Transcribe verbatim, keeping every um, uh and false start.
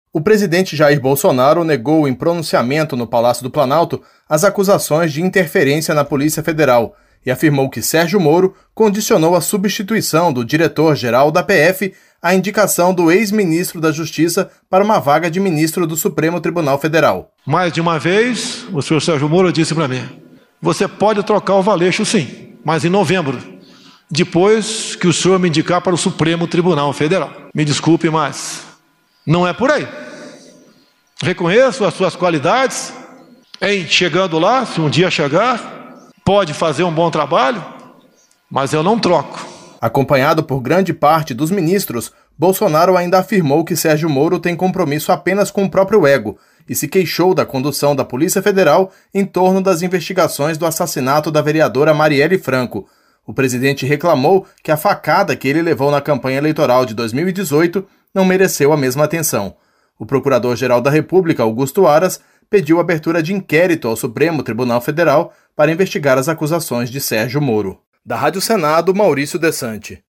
O presidente Jair Bolsonaro negou em pronunciamento no Palácio do Planalto as acusações de interferência na Polícia Federal e afirmou que Sérgio Moro condicionou a substituição do diretor-geral da P F à indicação do ex-ministro da Justiça para uma vaga de ministro do Supremo Tribunal Federal. Mais de uma vez, o senhor Sérgio Moro disse para mim: você pode trocar o Valeixo sim, mas em novembro, depois que o senhor me indicar para o Supremo Tribunal Federal. Me desculpe, mas não é por aí. Reconheço as suas qualidades em chegando lá, se um dia chegar, pode fazer um bom trabalho, mas eu não troco. Acompanhado por grande parte dos ministros, Bolsonaro ainda afirmou que Sérgio Moro tem compromisso apenas com o próprio ego e se queixou da condução da Polícia Federal em torno das investigações do assassinato da vereadora Marielle Franco. O presidente reclamou que a facada que ele levou na campanha eleitoral de dois mil e dezoito não mereceu a mesma atenção. O Procurador-Geral da República, Augusto Aras, pediu abertura de inquérito ao Supremo Tribunal Federal para investigar as acusações de Sérgio Moro. Da Rádio Senado, Maurício Desante.